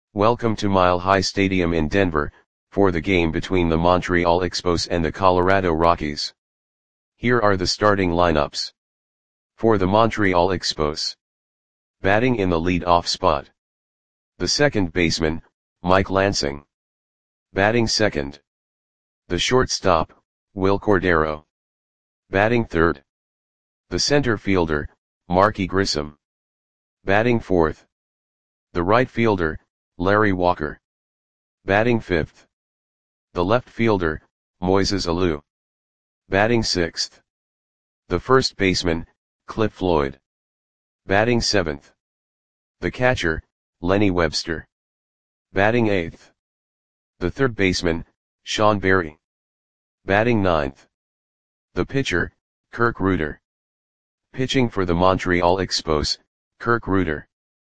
Welcome to Mile High Stadium in Denver, for the game between the Montreal Expos and the Colorado Rockies. Here are the starting lineups. For the Montreal Expos. Batting in the lead-off spot. The second baseman, Mike Lansing. Batting second. The shortstop, Wil Cordero. Batting third. The center fielder, Marky Grissom. Batting fourth. The right fielder, Larry Walker. Batting fifth. The left fielder, Moises Alou. Batting sixth. The first baseman, Cliff Floyd. Batting seventh. The catcher, Lenny Webster. Batting eighth. The third baseman, Sean Berry. Batting ninth. The pitcher, Kirk Rueter. Pitching for the Montreal Expos, Kirk Rueter.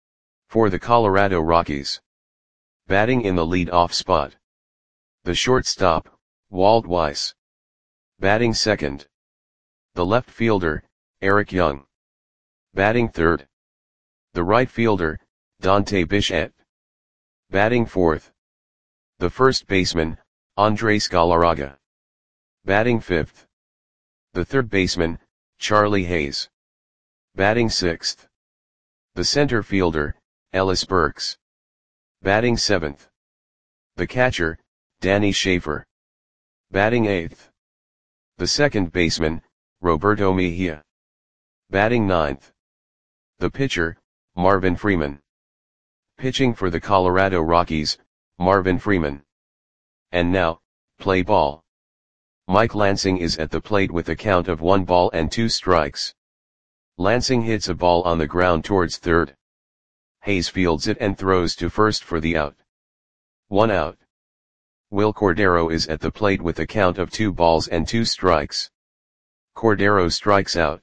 For the Colorado Rockies. Batting in the lead-off spot. The shortstop, Walt Weiss. Batting second. The left fielder, Eric Young. Batting third. The right fielder, Dante Bichette. Batting fourth. The first baseman, Andres Galarraga. Batting fifth. The third baseman, Charlie Hayes. Batting sixth. The center fielder, Ellis Burks. Batting seventh. The catcher, Danny Schaefer. Batting eighth. The second baseman, Roberto Mejia. Batting ninth. The pitcher, Marvin Freeman. Pitching for the Colorado Rockies, Marvin Freeman. And now, play ball. Mike Lansing is at the plate with a count of 1 ball and 2 strikes. Lansing hits a ball on the ground towards third. Hayes fields it and throws to first for the out. 1 out. Wil Cordero is at the plate with a count of 2 balls and 2 strikes. Cordero strikes out.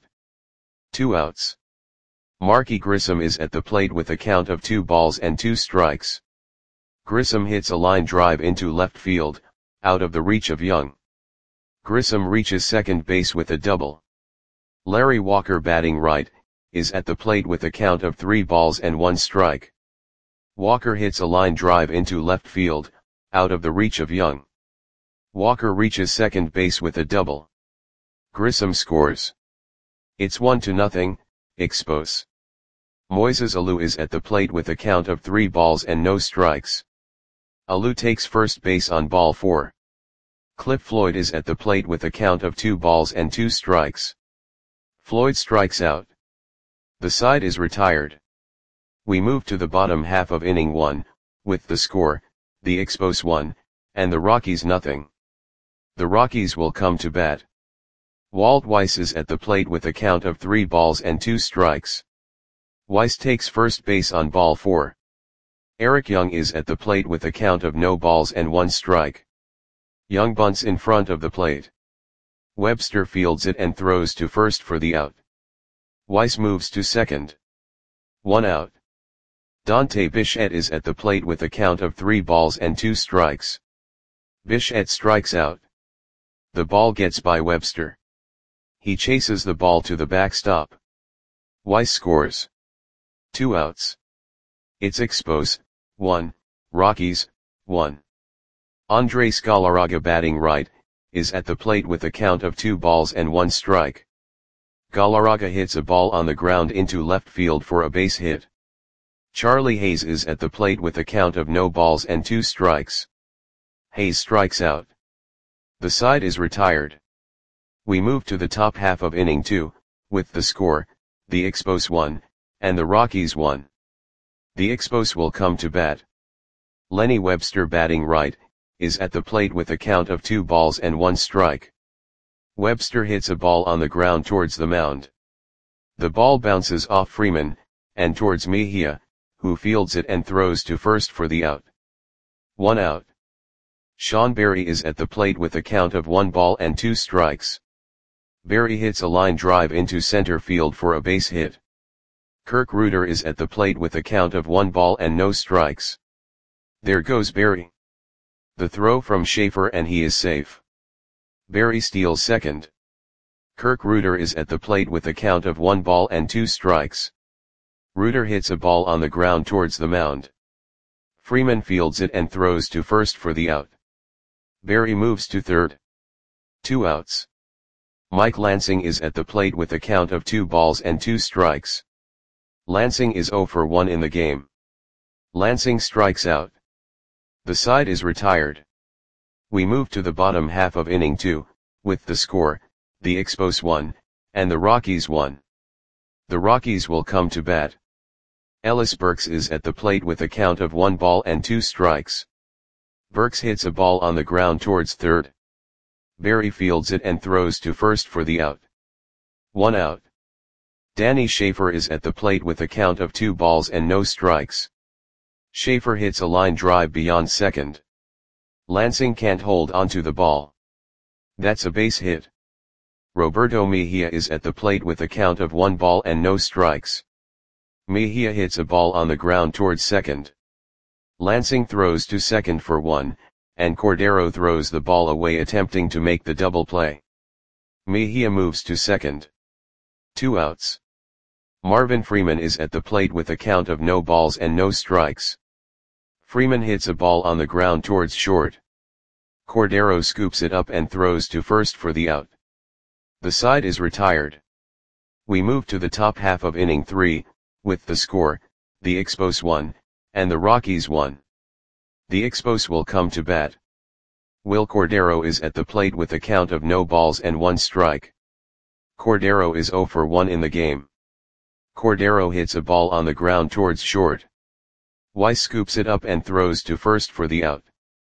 2 outs. Marky Grissom is at the plate with a count of 2 balls and 2 strikes. Grissom hits a line drive into left field, out of the reach of Young. Grissom reaches second base with a double. Larry Walker, batting right, is at the plate with a count of 3 balls and 1 strike. Walker hits a line drive into left field, out of the reach of Young. Walker reaches second base with a double. Grissom scores. It's 1-0, Expos. Moises Alou is at the plate with a count of 3 balls and no strikes. Alou takes first base on ball 4. Cliff Floyd is at the plate with a count of 2 balls and 2 strikes. Floyd strikes out. The side is retired. We move to the bottom half of inning 1, with the score, the Expos 1, and the Rockies 0. The Rockies will come to bat. Walt Weiss is at the plate with a count of 3 balls and 2 strikes. Weiss takes first base on ball 4. Eric Young is at the plate with a count of no balls and 1 strike. Young bunts in front of the plate. Webster fields it and throws to first for the out. Weiss moves to second. 1 out. Dante Bichette is at the plate with a count of 3 balls and 2 strikes. Bichette strikes out. The ball gets by Webster. He chases the ball to the backstop. Weiss scores. 2 outs. It's Expos 1, Rockies 1. Andres Galarraga, batting right, is at the plate with a count of 2 balls and 1 strike. Galarraga hits a ball on the ground into left field for a base hit. Charlie Hayes is at the plate with a count of no balls and 2 strikes. Hayes strikes out. The side is retired. We move to the top half of inning 2, with the score, the Expos 1, and the Rockies 1. The Expos will come to bat. Lenny Webster, batting right, is at the plate with a count of 2 balls and 1 strike. Webster hits a ball on the ground towards the mound. The ball bounces off Freeman, and towards Mejia, who fields it and throws to first for the out. 1 out. Sean Berry is at the plate with a count of 1 ball and 2 strikes. Berry hits a line drive into center field for a base hit. Kirk Rueter is at the plate with a count of 1 ball and no strikes. There goes Berry. The throw from Schaefer and he is safe. Berry steals second. Kirk Rueter is at the plate with a count of 1 ball and 2 strikes. Rueter hits a ball on the ground towards the mound. Freeman fields it and throws to first for the out. Barry moves to third. 2 outs. Mike Lansing is at the plate with a count of 2 balls and 2 strikes. Lansing is 0 for 1 in the game. Lansing strikes out. The side is retired. We move to the bottom half of inning 2, with the score, the Expos 1, and the Rockies 1. The Rockies will come to bat. Ellis Burks is at the plate with a count of 1 ball and 2 strikes. Burks hits a ball on the ground towards third. Barry fields it and throws to first for the out. 1 out. Danny Schaefer is at the plate with a count of 2 balls and no strikes. Schaefer hits a line drive beyond second. Lansing can't hold onto the ball. That's a base hit. Roberto Mejia is at the plate with a count of 1 ball and no strikes. Mejia hits a ball on the ground towards second. Lansing throws to second for 1, and Cordero throws the ball away attempting to make the double play. Mejia moves to second. 2 outs. Marvin Freeman is at the plate with a count of no balls and no strikes. Freeman hits a ball on the ground towards short. Cordero scoops it up and throws to first for the out. The side is retired. We move to the top half of inning 3, with the score, the Expos 1, and the Rockies 1. The Expos will come to bat. Will Cordero is at the plate with a count of no balls and 1 strike. Cordero is 0 for 1 in the game. Cordero hits a ball on the ground towards short. Weiss scoops it up and throws to first for the out.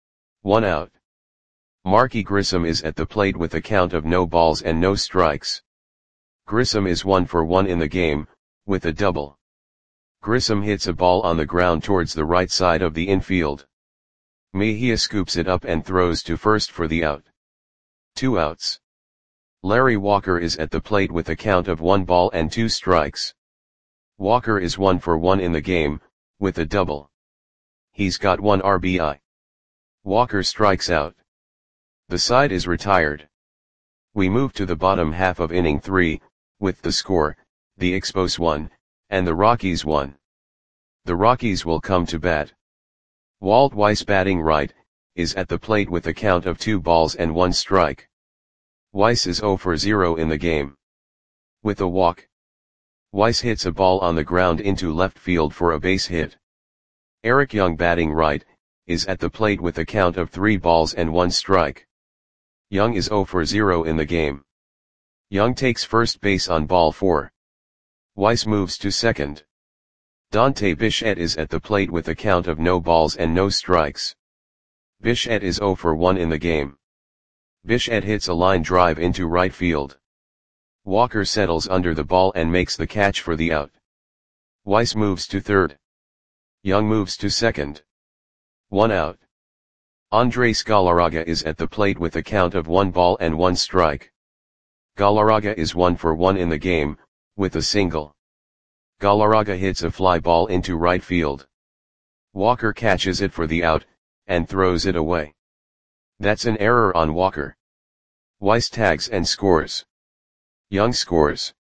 1 out. Marky Grissom is at the plate with a count of no balls and no strikes. Grissom is 1 for 1 in the game, with a double. Grissom hits a ball on the ground towards the right side of the infield. Mejia scoops it up and throws to first for the out. 2 outs. Larry Walker is at the plate with a count of 1 ball and 2 strikes. Walker is 1 for 1 in the game, with a double. He's got 1 RBI. Walker strikes out. The side is retired. We move to the bottom half of inning 3, with the score, the Expos 1, and the Rockies 1. The Rockies will come to bat. Walt Weiss batting right, is at the plate with a count of 2 balls and 1 strike. Weiss is 0 for 0 in the game. With a walk. Weiss hits a ball on the ground into left field for a base hit. Eric Young batting right, is at the plate with a count of 3 balls and 1 strike. Young is 0 for 0 in the game. Young takes first base on ball 4. Weiss moves to second. Dante Bichette is at the plate with a count of no balls and no strikes. Bichette is 0 for 1 in the game. Bichette hits a line drive into right field. Walker settles under the ball and makes the catch for the out. Weiss moves to third. Young moves to second. 1 out. Andres Galarraga is at the plate with a count of 1 ball and 1 strike. Galarraga is 1 for 1 in the game, with a single. Galarraga hits a fly ball into right field. Walker catches it for the out, and throws it away. That's an error on Walker. Weiss tags and scores. Young scores.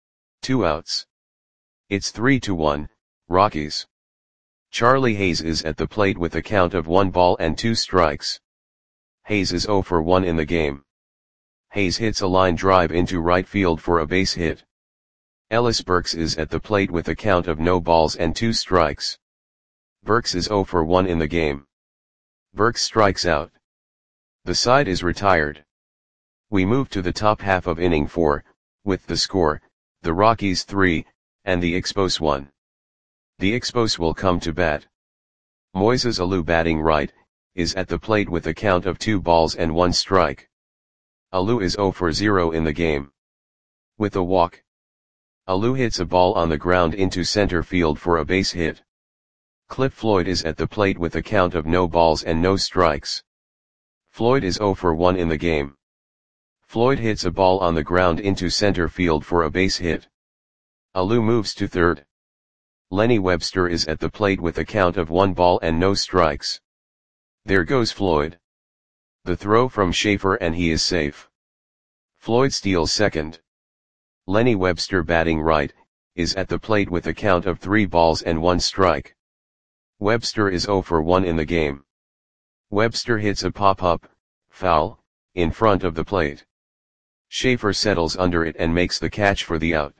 2 outs. It's 3-1, Rockies. Charlie Hayes is at the plate with a count of 1 ball and 2 strikes. Hayes is 0 for 1 in the game. Hayes hits a line drive into right field for a base hit. Ellis Burks is at the plate with a count of no balls and 2 strikes. Burks is 0 for 1 in the game. Burks strikes out. The side is retired. We move to the top half of inning 4, with the score, the Rockies 3, and the Expos 1. The Expos will come to bat. Moises Alou batting right, is at the plate with a count of 2 balls and 1 strike. Alou is 0 for 0 in the game. With a walk. Alou hits a ball on the ground into center field for a base hit. Cliff Floyd is at the plate with a count of no balls and no strikes. Floyd is 0 for 1 in the game. Floyd hits a ball on the ground into center field for a base hit. Alou moves to third. Lenny Webster is at the plate with a count of 1 ball and no strikes. There goes Floyd. The throw from Schaefer and he is safe. Floyd steals second. Lenny Webster batting right, is at the plate with a count of 3 balls and 1 strike. Webster is 0 for 1 in the game. Webster hits a pop-up, foul, in front of the plate. Schaefer settles under it and makes the catch for the out.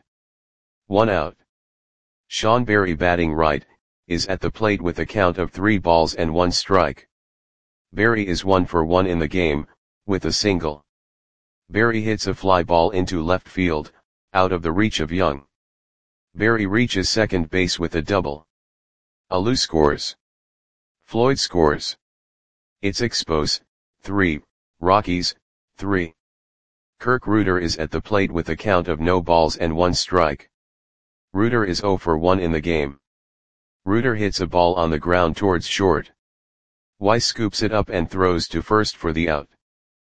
1 out. Sean Berry, batting right, is at the plate with a count of 3 balls and 1 strike. Berry is 1 for 1 in the game, with a single. Berry hits a fly ball into left field, out of the reach of Young. Berry reaches second base with a double. Alou scores. Floyd scores. It's Expos, 3, Rockies, 3. Kirk Reuter is at the plate with a count of no balls and 1 strike. Reuter is 0 for 1 in the game. Reuter hits a ball on the ground towards short. Weiss scoops it up and throws to first for the out.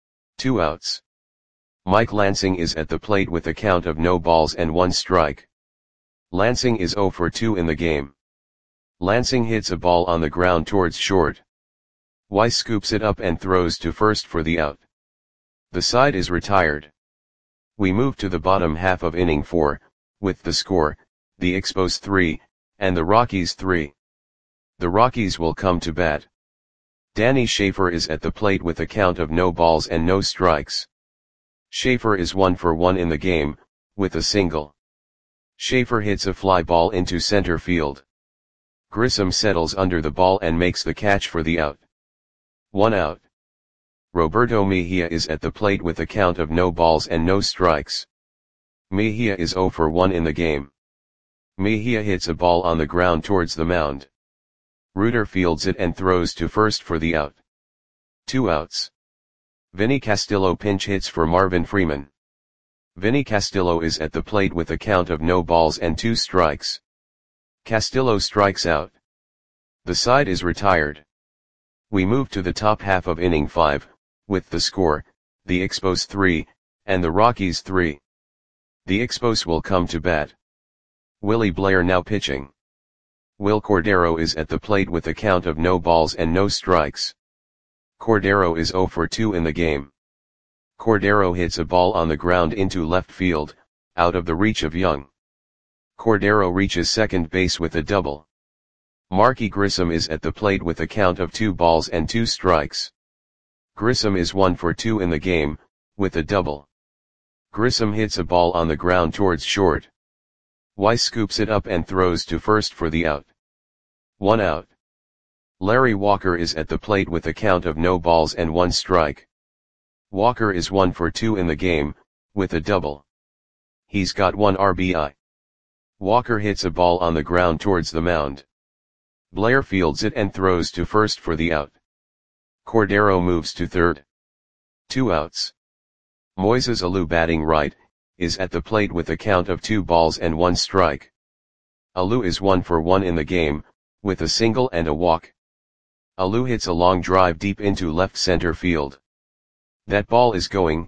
2 outs. Mike Lansing is at the plate with a count of no balls and 1 strike. Lansing is 0 for 2 in the game. Lansing hits a ball on the ground towards short. Weiss scoops it up and throws to first for the out. The side is retired. We move to the bottom half of inning 4, with the score, the Expos 3, and the Rockies 3. The Rockies will come to bat. Danny Schaefer is at the plate with a count of no balls and no strikes. Schaefer is 1 for 1 in the game, with a single. Schaefer hits a fly ball into center field. Grissom settles under the ball and makes the catch for the out. 1 out. Roberto Mejia is at the plate with a count of no balls and no strikes. Mejia is 0 for 1 in the game. Mejia hits a ball on the ground towards the mound. Reuter fields it and throws to first for the out. 2 outs. Vinny Castillo pinch hits for Marvin Freeman. Vinny Castillo is at the plate with a count of no balls and 2 strikes. Castillo strikes out. The side is retired. We move to the top half of inning 5, with the score, the Expos 3, and the Rockies 3. The Expos will come to bat. Willie Blair now pitching. Will Cordero is at the plate with a count of no balls and no strikes. Cordero is 0 for 2 in the game. Cordero hits a ball on the ground into left field, out of the reach of Young. Cordero reaches second base with a double. Marky Grissom is at the plate with a count of 2 balls and 2 strikes. Grissom is 1 for 2 in the game, with a double. Grissom hits a ball on the ground towards short. Weiss scoops it up and throws to first for the out. 1 out. Larry Walker is at the plate with a count of no balls and 1 strike. Walker is 1 for 2 in the game, with a double. He's got 1 RBI. Walker hits a ball on the ground towards the mound. Blair fields it and throws to first for the out. Cordero moves to third. 2 outs. Moises Alou, batting right, is at the plate with a count of 2 balls and 1 strike. Alou is 1 for 1 in the game, with a single and a walk. Alou hits a long drive deep into left center field. That ball is gone.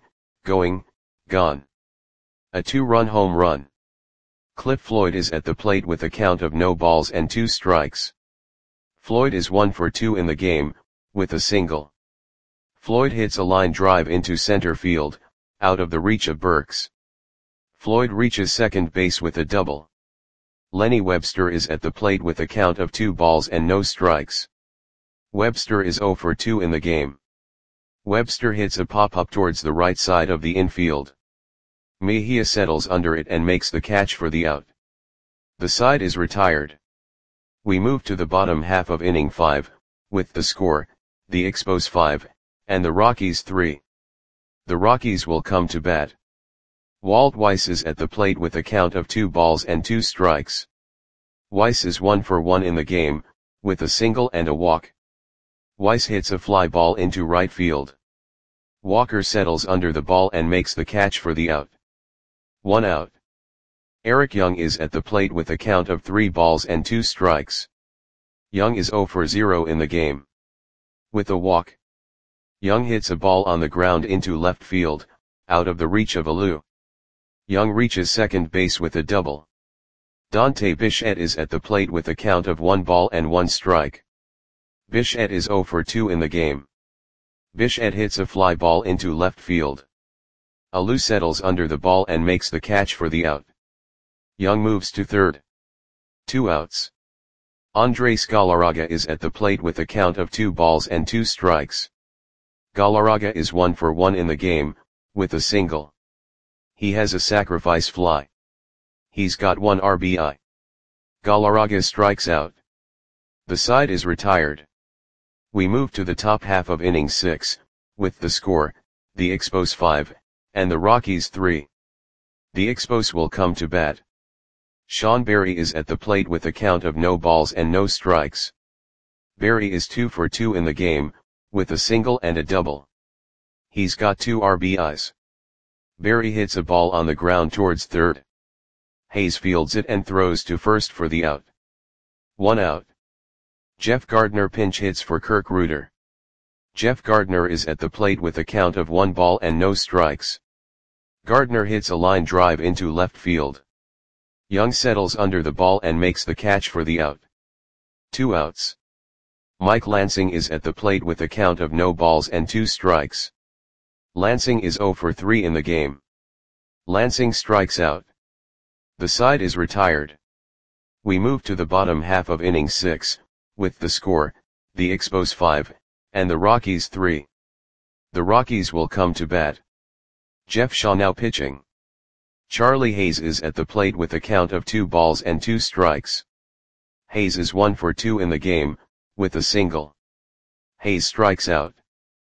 A 2-run home run. Cliff Floyd is at the plate with a count of no balls and 2 strikes. Floyd is 1 for 2 in the game, with a single. Floyd hits a line drive into center field, out of the reach of Burks. Floyd reaches second base with a double. Lenny Webster is at the plate with a count of 2 balls and no strikes. Webster is 0 for 2 in the game. Webster hits a pop-up towards the right side of the infield. Mejia settles under it and makes the catch for the out. The side is retired. We move to the bottom half of inning 5, with the score, the Expos 5, and the Rockies 3. The Rockies will come to bat. Walt Weiss is at the plate with a count of 2 balls and 2 strikes. Weiss is 1 for 1 in the game, with a single and a walk. Weiss hits a fly ball into right field. Walker settles under the ball and makes the catch for the out. 1 out. Eric Young is at the plate with a count of 3 balls and 2 strikes. Young is 0 for 0 in the game. With a walk. Young hits a ball on the ground into left field, out of the reach of Alou. Young reaches second base with a double. Dante Bichette is at the plate with a count of 1 ball and 1 strike. Bichette is 0 for 2 in the game. Bichette hits a fly ball into left field. Alou settles under the ball and makes the catch for the out. Young moves to third. 2 outs. Andres Galarraga is at the plate with a count of 2 balls and 2 strikes. Galarraga is 1 for 1 in the game, with a single. He has a sacrifice fly. He's got 1 RBI. Galarraga strikes out. The side is retired. We move to the top half of inning 6, with the score, the Expos 5, and the Rockies 3. The Expos will come to bat. Sean Berry is at the plate with a count of no balls and no strikes. Berry is 2 for 2 in the game, with a single and a double. He's got 2 RBIs. Berry hits a ball on the ground towards third. Hayes fields it and throws to first for the out. 1 out. Jeff Gardner pinch hits for Kirk Reuter. Jeff Gardner is at the plate with a count of 1 ball and no strikes. Gardner hits a line drive into left field. Young settles under the ball and makes the catch for the out. 2 outs. Mike Lansing is at the plate with a count of no balls and 2 strikes. Lansing is 0 for 3 in the game. Lansing strikes out. The side is retired. We move to the bottom half of inning 6, with the score, the Expos 5, and the Rockies 3. The Rockies will come to bat. Jeff Shaw now pitching. Charlie Hayes is at the plate with a count of 2 balls and 2 strikes. Hayes is 1 for 2 in the game, with a single. Hayes strikes out.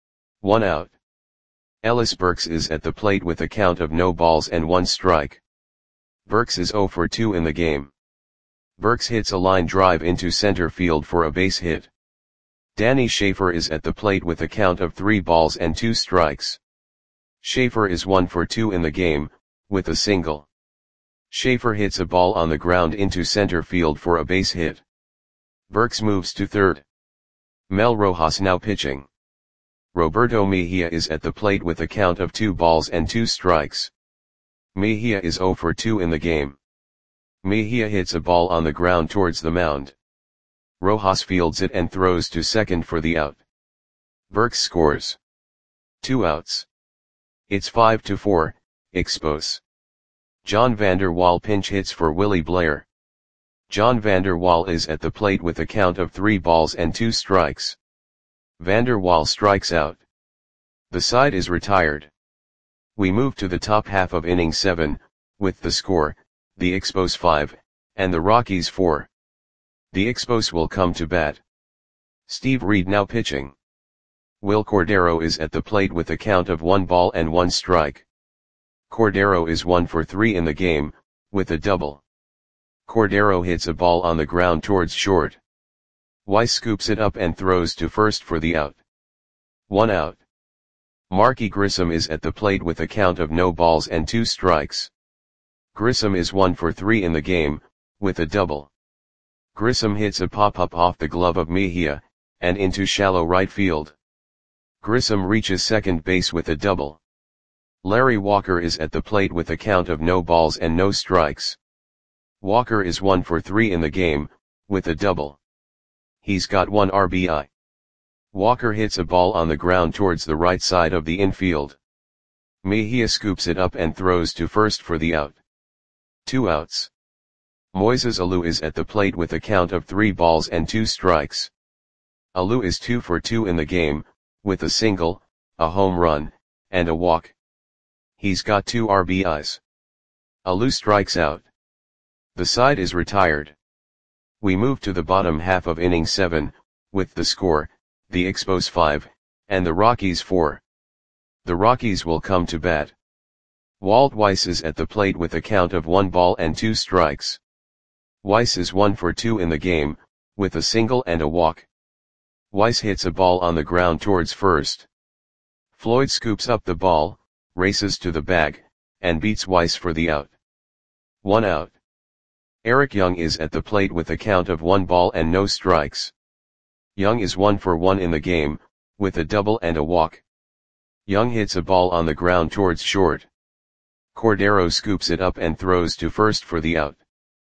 1 out. Ellis Burks is at the plate with a count of no balls and 1 strike. Burks is 0 for 2 in the game. Burks hits a line drive into center field for a base hit. Danny Schaefer is at the plate with a count of 3 balls and 2 strikes. Schaefer is 1 for 2 in the game, with a single. Schaefer hits a ball on the ground into center field for a base hit. Burks moves to third. Mel Rojas now pitching. Roberto Mejia is at the plate with a count of 2 balls and 2 strikes. Mejia is 0 for 2 in the game. Mejia hits a ball on the ground towards the mound. Rojas fields it and throws to second for the out. Burks scores. 2 outs. It's 5-4, Expos. John Vander Wal pinch hits for Willie Blair. John Vander Wal is at the plate with a count of 3 balls and 2 strikes. Vander Wal strikes out. The side is retired. We move to the top half of inning 7, with the score, the Expos 5, and the Rockies 4. The Expos will come to bat. Steve Reed now pitching. Will Cordero is at the plate with a count of 1 ball and 1 strike. Cordero is 1 for 3 in the game, with a double. Cordero hits a ball on the ground towards short. Weiss scoops it up and throws to first for the out. 1 out. Marky Grissom is at the plate with a count of no balls and 2 strikes. Grissom is 1 for 3 in the game, with a double. Grissom hits a pop-up off the glove of Mejia, and into shallow right field. Grissom reaches second base with a double. Larry Walker is at the plate with a count of no balls and no strikes. Walker is 1 for 3 in the game, with a double. He's got 1 RBI. Walker hits a ball on the ground towards the right side of the infield. Mejia scoops it up and throws to first for the out. 2 outs. Moises Alou is at the plate with a count of 3 balls and 2 strikes. Alou is 2 for 2 in the game, with a single, a home run, and a walk. He's got 2 RBIs. Alou strikes out. The side is retired. We move to the bottom half of inning 7, with the score, the Expos 5, and the Rockies 4. The Rockies will come to bat. Walt Weiss is at the plate with a count of 1 ball and 2 strikes. Weiss is 1 for 2 in the game, with a single and a walk. Weiss hits a ball on the ground towards first. Floyd scoops up the ball, races to the bag, and beats Weiss for the out. 1 out. Eric Young is at the plate with a count of 1 ball and no strikes. Young is 1 for 1 in the game, with a double and a walk. Young hits a ball on the ground towards short. Cordero scoops it up and throws to first for the out.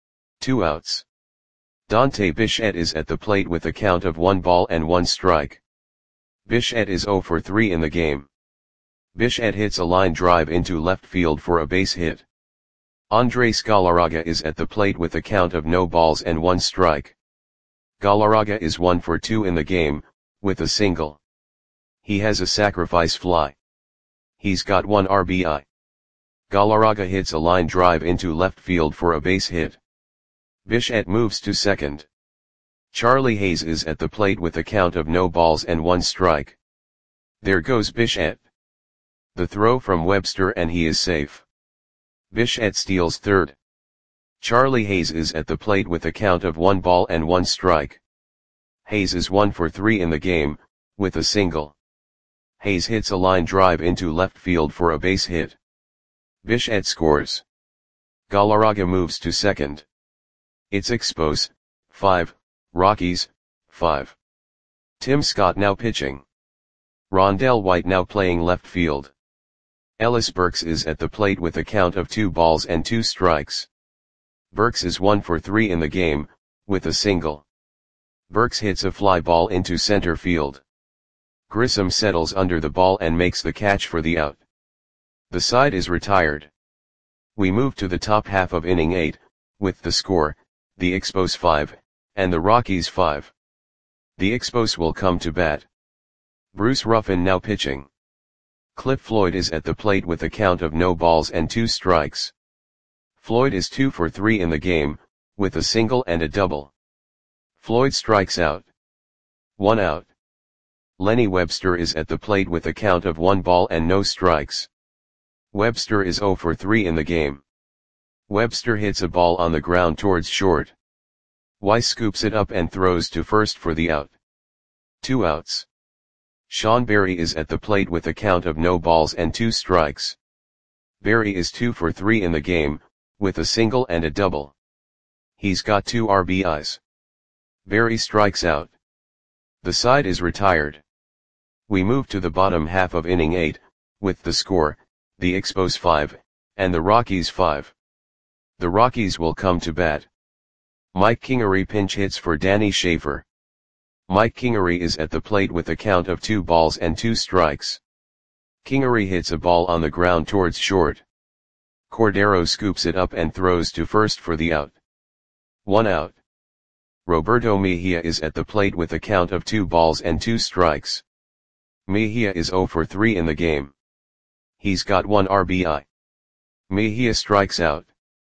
2 outs. Dante Bichette is at the plate with a count of 1 ball and 1 strike. Bichette is 0 for 3 in the game. Bichette hits a line drive into left field for a base hit. Andres Galarraga is at the plate with a count of no balls and 1 strike. Galarraga is 1 for 2 in the game, with a single. He has a sacrifice fly. He's got 1 RBI. Galarraga hits a line drive into left field for a base hit. Bichette moves to second. Charlie Hayes is at the plate with a count of no balls and 1 strike. There goes Bichette. The throw from Webster and he is safe. Bichette steals third. Charlie Hayes is at the plate with a count of 1 ball and 1 strike. Hayes is 1 for 3 in the game, with a single. Hayes hits a line drive into left field for a base hit. Bichette scores. Galarraga moves to second. It's Expos, 5, Rockies, 5. Tim Scott now pitching. Rondell White now playing left field. Ellis Burks is at the plate with a count of 2 balls and 2 strikes. Burks is 1 for 3 in the game, with a single. Burks hits a fly ball into center field. Grissom settles under the ball and makes the catch for the out. The side is retired. We move to the top half of inning 8, with the score, the Expos 5, and the Rockies 5. The Expos will come to bat. Bruce Ruffin now pitching. Cliff Floyd is at the plate with a count of no balls and 2 strikes. Floyd is 2 for 3 in the game, with a single and a double. Floyd strikes out. 1 out. Lenny Webster is at the plate with a count of 1 ball and no strikes. Webster is 0 for 3 in the game. Webster hits a ball on the ground towards short. Weiss scoops it up and throws to first for the out. 2 outs. Sean Berry is at the plate with a count of no balls and 2 strikes. Berry is 2 for 3 in the game, with a single and a double. He's got 2 RBIs. Berry strikes out. The side is retired. We move to the bottom half of inning 8, with the score, the Expos 5, and the Rockies 5. The Rockies will come to bat. Mike Kingery pinch hits for Danny Schaefer. Mike Kingery is at the plate with a count of 2 balls and 2 strikes. Kingery hits a ball on the ground towards short. Cordero scoops it up and throws to first for the out. 1 out. Roberto Mejia is at the plate with a count of 2 balls and 2 strikes. Mejia is 0 for 3 in the game. He's got 1 RBI. Mejia strikes out.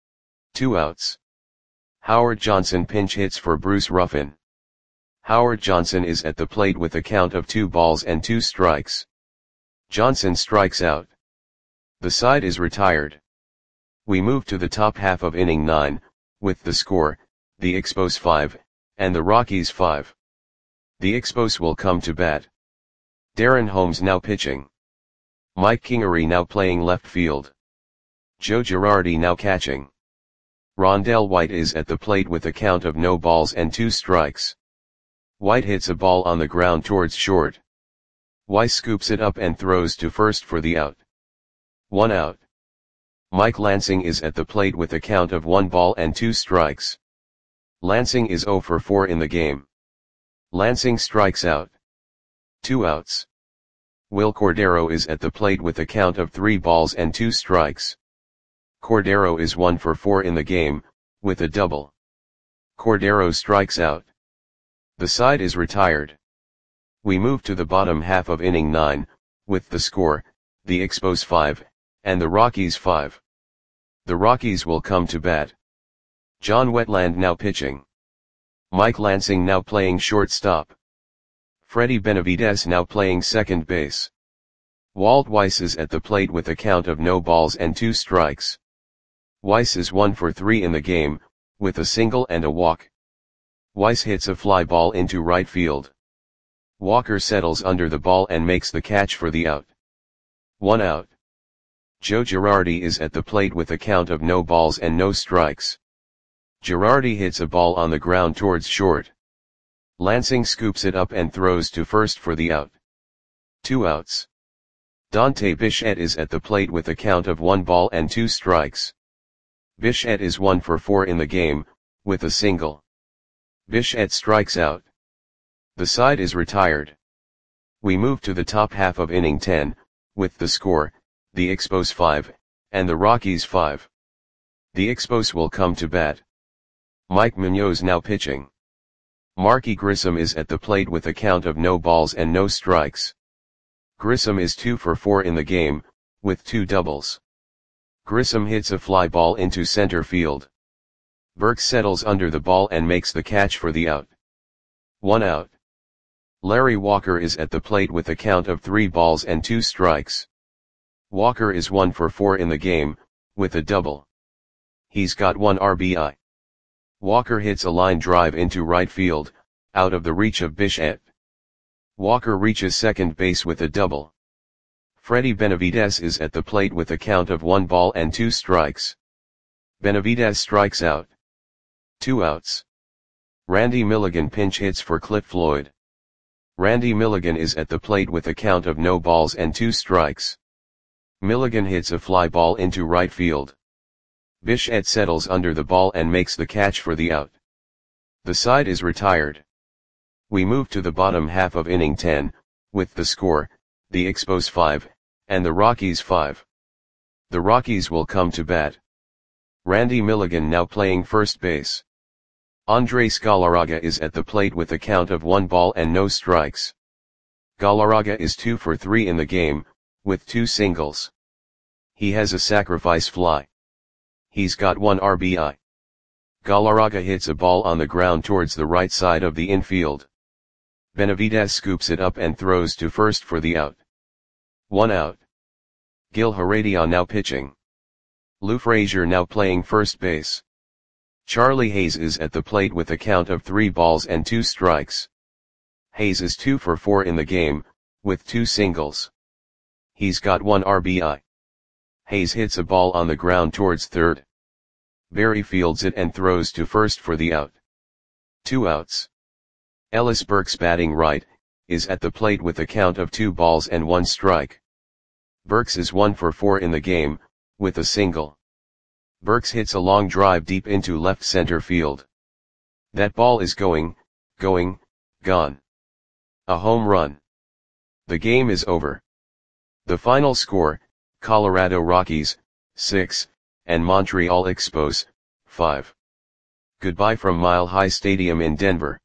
2 outs. Howard Johnson pinch hits for Bruce Ruffin. Howard Johnson is at the plate with a count of 2 balls and 2 strikes. Johnson strikes out. The side is retired. We move to the top half of inning 9, with the score, the Expos 5, and the Rockies 5. The Expos will come to bat. Darren Holmes now pitching. Mike Kingery now playing left field. Joe Girardi now catching. Rondell White is at the plate with a count of no balls and 2 strikes. White hits a ball on the ground towards short. Weiss scoops it up and throws to first for the out. 1 out. Mike Lansing is at the plate with a count of 1 ball and 2 strikes. Lansing is 0 for 4 in the game. Lansing strikes out. 2 outs. Will Cordero is at the plate with a count of 3 balls and 2 strikes. Cordero is 1 for 4 in the game, with a double. Cordero strikes out. The side is retired. We move to the bottom half of inning 9, with the score, the Expos 5, and the Rockies 5. The Rockies will come to bat. John Wetland now pitching. Mike Lansing now playing shortstop. Freddie Benavidez now playing second base. Walt Weiss is at the plate with a count of no balls and 2 strikes. Weiss is 1 for 3 in the game, with a single and a walk. Weiss hits a fly ball into right field. Walker settles under the ball and makes the catch for the out. 1 out. Joe Girardi is at the plate with a count of no balls and no strikes. Girardi hits a ball on the ground towards short. Lansing scoops it up and throws to first for the out. 2 outs. Dante Bichette is at the plate with a count of 1 ball and 2 strikes. Bichette is 1 for 4 in the game, with a single. Bichette strikes out. The side is retired. We move to the top half of inning 10, with the score, the Expos 5, and the Rockies 5. The Expos will come to bat. Mike Munoz now pitching. Marky Grissom is at the plate with a count of no balls and no strikes. Grissom is 2 for 4 in the game, with 2 doubles. Grissom hits a fly ball into center field. Burks settles under the ball and makes the catch for the out. 1 out. Larry Walker is at the plate with a count of 3 balls and 2 strikes. Walker is 1 for 4 in the game, with a double. He's got 1 RBI. Walker hits a line drive into right field, out of the reach of Bichette. Walker reaches second base with a double. Freddie Benavidez is at the plate with a count of 1 ball and 2 strikes. Benavidez strikes out. 2 outs. Randy Milligan pinch hits for Cliff Floyd. Randy Milligan is at the plate with a count of no balls and 2 strikes. Milligan hits a fly ball into right field. Bichette settles under the ball and makes the catch for the out. The side is retired. We move to the bottom half of inning 10, with the score, the Expos 5, and the Rockies 5. The Rockies will come to bat. Randy Milligan now playing first base. Andres Galarraga is at the plate with a count of 1 ball and no strikes. Galarraga is 2 for 3 in the game, with 2 singles. He has a sacrifice fly. He's got 1 RBI. Galarraga hits a ball on the ground towards the right side of the infield. Benavidez scoops it up and throws to first for the out. 1 out. Gil Heredia now pitching. Lou Frazier now playing first base. Charlie Hayes is at the plate with a count of 3 balls and 2 strikes. Hayes is 2 for 4 in the game, with 2 singles. He's got 1 RBI. Hayes hits a ball on the ground towards third. Barry fields it and throws to first for the out. 2 outs. Ellis Burks batting right, is at the plate with a count of 2 balls and 1 strike. Burks is 1 for 4 in the game, with a single. Burks hits a long drive deep into left center field. That ball is gone. A home run. The game is over. The final score, Colorado Rockies, 6, and Montreal Expos, 5. Goodbye from Mile High Stadium in Denver.